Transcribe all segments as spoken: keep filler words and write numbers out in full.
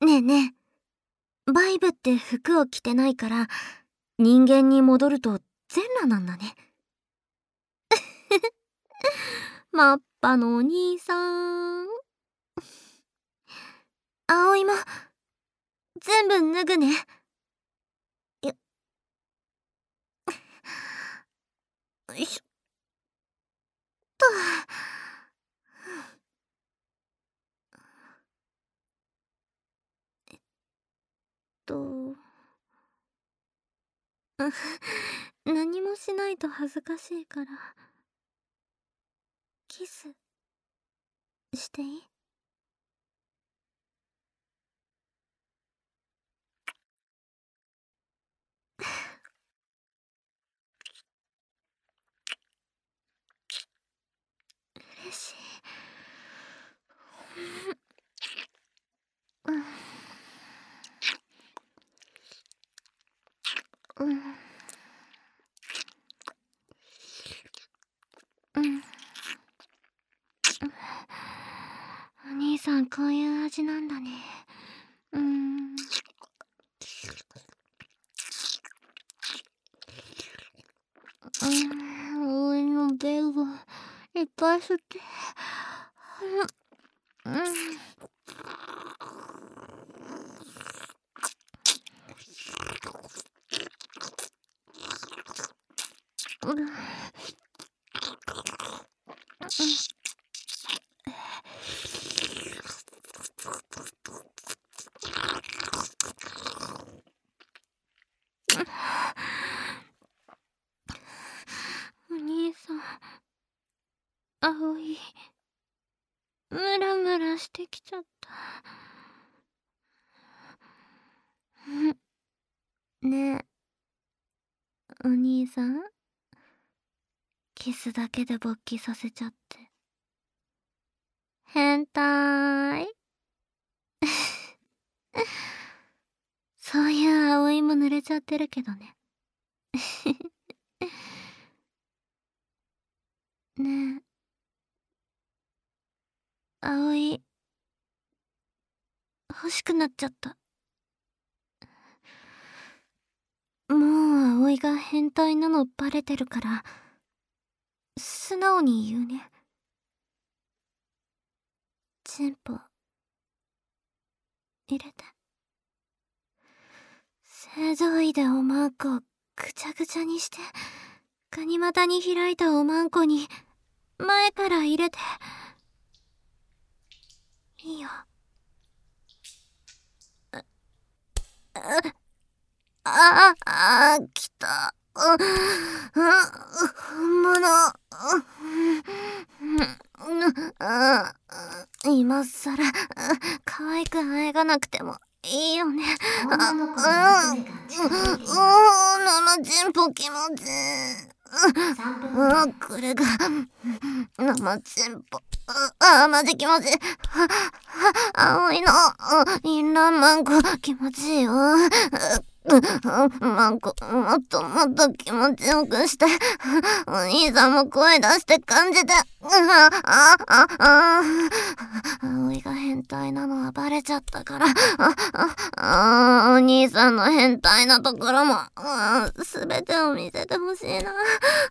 ねえねえ、バイブって服を着てないから、人間に戻ると全裸なんだね。マッパのお兄さん。葵も、全部脱ぐね。よ、よいしょ。と。えっと。何もしないと恥ずかしいから。キス、していい？嬉しい。うん。うん。うん。お兄さん、こういう味なんだね。うーん。うーん、葵のベルいっぱい吸って。うん。うん。うん。お兄さん、葵、ムラムラしてきちゃった。ねえ、お兄さん、キスだけで勃起させちゃって。変態。そういう葵も濡れちゃってるけどね。ねえ。葵、欲しくなっちゃった。もう葵が変態なのバレてるから、素直に言うね。チンポ、入れて。正常位でおまんこをぐちゃぐちゃにして、ガニ股に開いたおまんこに、前から入れて。いいよ。あ、あ、あ、来た。あ、本物。今さら、可愛くあえがなくてもいいよね。あ、あ、うん、生チンポ気持ちいい。あ、これが、生チンポ。あ、マジ気持ちいい。葵の、インランマンコ気持ちいいよ。マンコ、もっともっと気持ちよくして。お兄さんも声出して感じて。あ、あ、あ、あ。葵が変態なのはバレちゃったから。あ、あ、あ、お兄さんの変態なところも、すべてを見せてほしいな。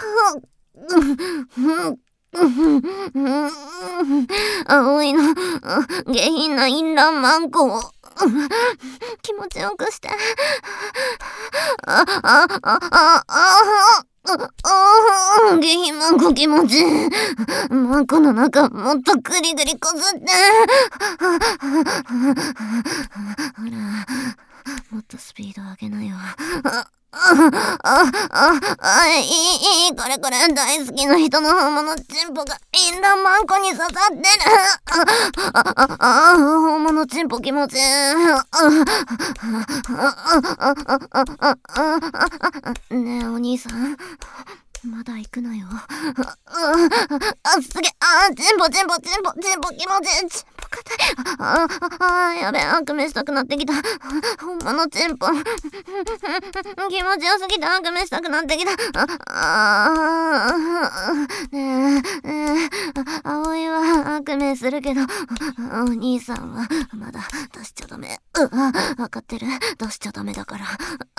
葵の下品な淫乱マンコを気持ちよくして。あ、あ、あ、あ、あ、あ、下品マンコ気持ちいい。マンコの中もっとグリグリこすって。ほら、もっとスピード上げなよ。あ、あ、あ、あ、いい、いい、これこれ、大好きな人の本物チンポが、インランマンコに刺さってる。あ、あ、あ、本物チンポ気持ちいい。ねえ、お兄さん。まだ行くなよ。あ、すげえ、あ、チンポチンポチンポチンポ気持ちいい。チンポが痛い。ああ、あ、やべえ、悪夢したくなってきた。ほんまのチンポ。気持ちよすぎて悪夢したくなってきた。ああ、ねえ、ねえ、葵は悪夢するけど、お兄さんはまだ出しちゃダメ。わかってる。出しちゃダメだから。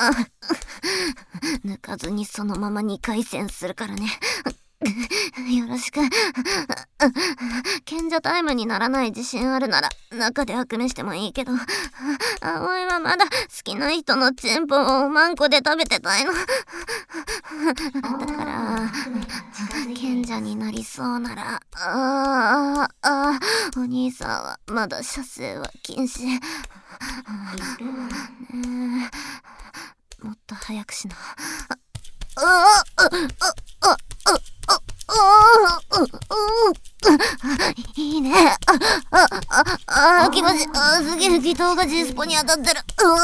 抜かずにそのままにかい戦するからね。よろしく。賢者タイムにならない自信あるなら中で悪夢してもいいけど、葵はまだ好きな人のチンポをマンコで食べてたいの。だから賢者になりそうなら、あーあー、お兄さんはまだ射精は禁止。ねえ、もっと早くしな。あああああいいね。あ、あ、あ、あ、気持ちいい。あ、すげえ、気筒が G スポに当たってる。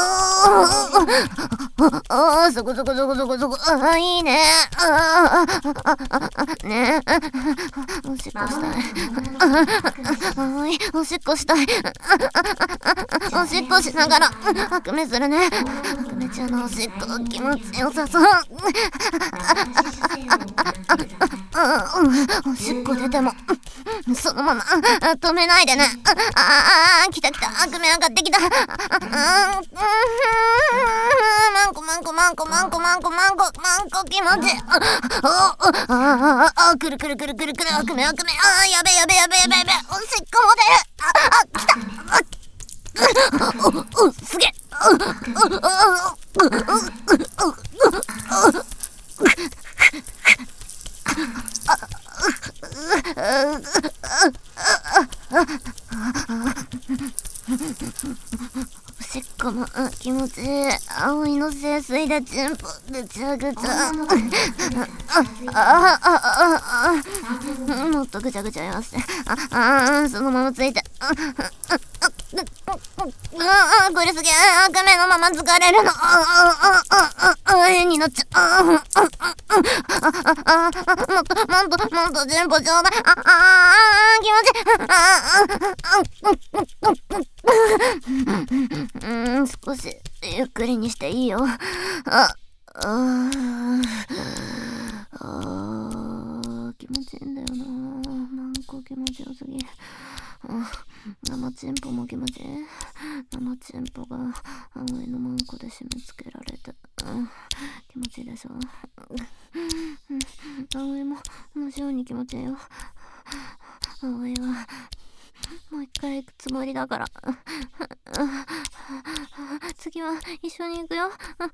あ、そこそこそこそこそこ。あ、いいね。あ、ねえ。おしっこしたい。おい、おしっこしたい。おしっこしながら、悪夢するね。悪夢中のおしっこ、気持ちよさそう。おしっこ出てもそのまま止めないでね。ああ、来た来た、悪夢上がってきた。マンコマンコマンコマンコマンコマンコマンコ気持ちいい。あああ、くるくるくるくるくる、悪夢悪夢。ああ、やべやべやべやべやべ、おしっこも出る。ああ、来た。おお、すげえ。おしっこも気持ちいい。葵の清水でチンポぐちゃぐちゃ。ああああ、もっとぐちゃぐちゃ言わせて。ああ、そのままついて。ああ、これすげえ。悪夢のまま疲れるの。あああああ、変になっちゃう。ああ、もっともっともっとチンポちょうだい。ああ、気持ちいい。ああ、少しゆっくりにしていいよ。あああ、気持ちいいんだよな。なんか気持ちよすぎ。生チンポも気持ちいい。生チンポが葵のマンコで締め付けられて、うん、気持ちいいでしょ。葵も同じように気持ちいいよ。葵はもう一回行くつもりだから。次は一緒に行くよ。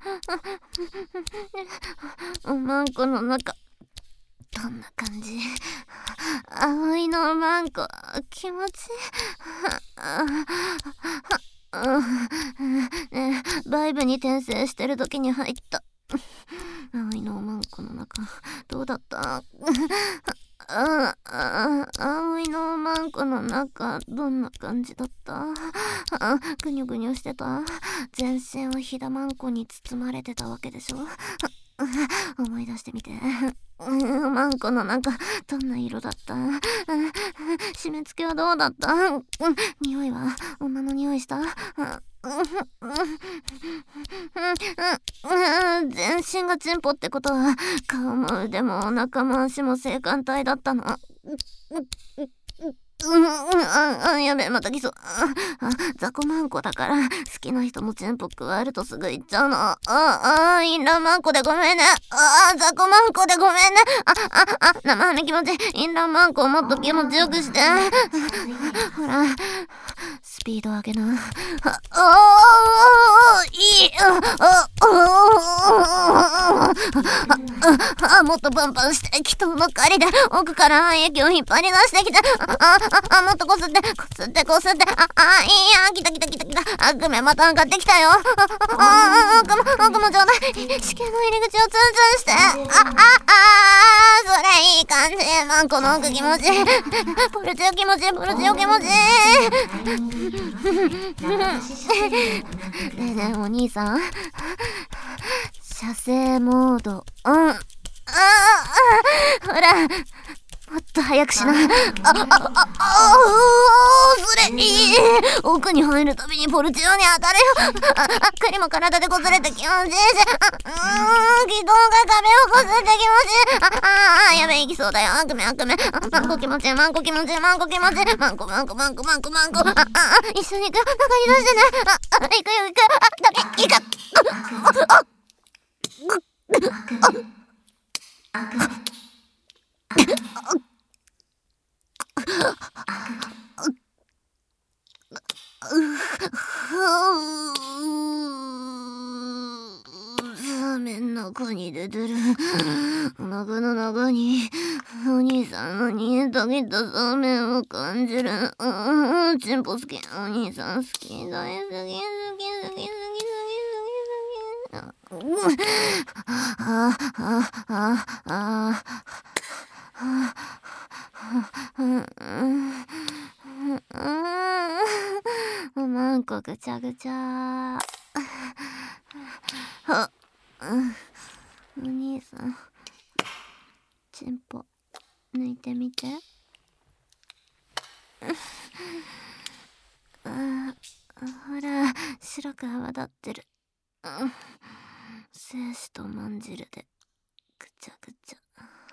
マンコの中どんな感じ？葵のマンコ気持ちいい。ねえ、バイブに転生してる時に入った葵のマンコの中どうだった？ああ、葵のマンコの中どんな感じだった？あ、ぐにょぐにょしてた？全身をひだマンコに包まれてたわけでしょ？思い出してみて。マンコの中どんな色だった？締め付けはどうだった？匂いは女の匂いした？全身がチンポってことは顔も腕もお腹も足も性感帯だったの？うんうん、やべえ、また来そう。雑魚マンコだから好きな人のチンポ加えるとすぐ行っちゃうの。ああ、インランマンコでごめんね。ああ、雑魚マンコでごめんね。あああ、生ハメ気持ちいい。インランマンコをもっと気持ちよくして。ほらスピード上げな。ああ、いい。あああ、もっとパンパンして、気筒の狩りで奥から廃液を引っ張り出してきて。あああ、もっとこすってこすってこすって。ああ、いいや、来た来た来た来た。悪夢また上がってきたよ。ああ、悪夢悪夢ちょうだい。子宮の入り口をツンツンして。あああ、それいい感じ。マンコの奥気持ちいい。ポルチオ気持ちいい、ポルチオ気持ちいい。ねえねえ、お兄さん、射精モードオン。ああ、ほらもっと早くしな。ああああ、それいい。 奥に入るたびにポルチオに当たるよ。あ、あ、栗も体で擦れて気持ちいいし、あ、うーん、気道が壁をこすって気持ちいい。あ、あ、あ、やべえ、行きそうだよ。悪夢、悪夢。マンコ気持ちいい、マンコ気持ちいい、マンコ気持ちいい。マンコ、マンコ、マンコ、マンコ、マンコ。あ、あ、あ、一緒に行く。中に出してね。あ、あ、行くよ、行く。あ、ダメ、行く。あ、あ、ラーメンの中に出てる。お腹の中にお兄さんの煮えたぎったラーメンを感じる。うん、チンポ好き。お兄さん好き。大好き、好き、好き、好き、好き、好き、好き。うん、あ、あ、あ、あ、あ、うんうん、マンコぐちゃぐちゃ。あ、うん、お兄さん、チンポ抜いてみて。あ、ほら、白く泡立ってる。うん、精子とまんじるでぐちゃぐちゃ。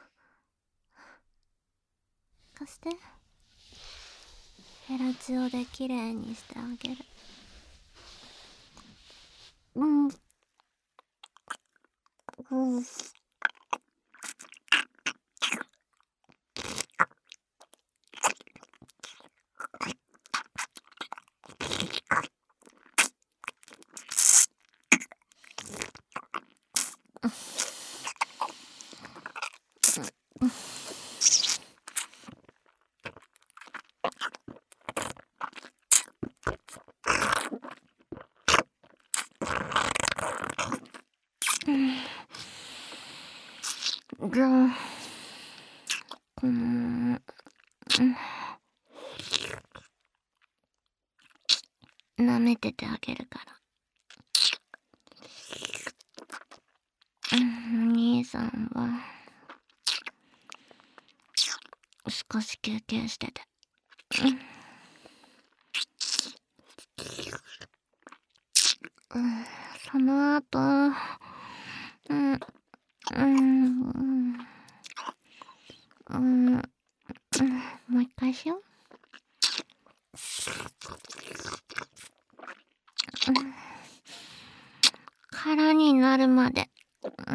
貸して。ヘラチオできれいにしてあげる。うん。うん。じゃあ、このまま、うん、舐めててあげるから。うん、お兄さんは少し休憩してて。うん、その後、うん、うん、うん、もう一回しよう。うん、空になるまで。うん、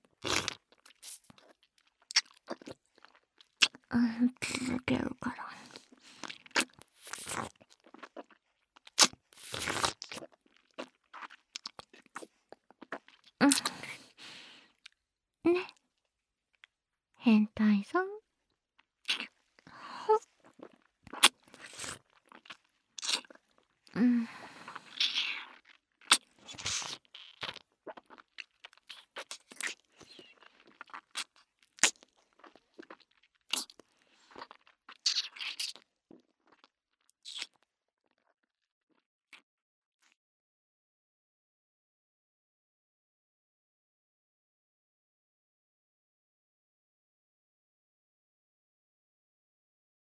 うん、続けるから。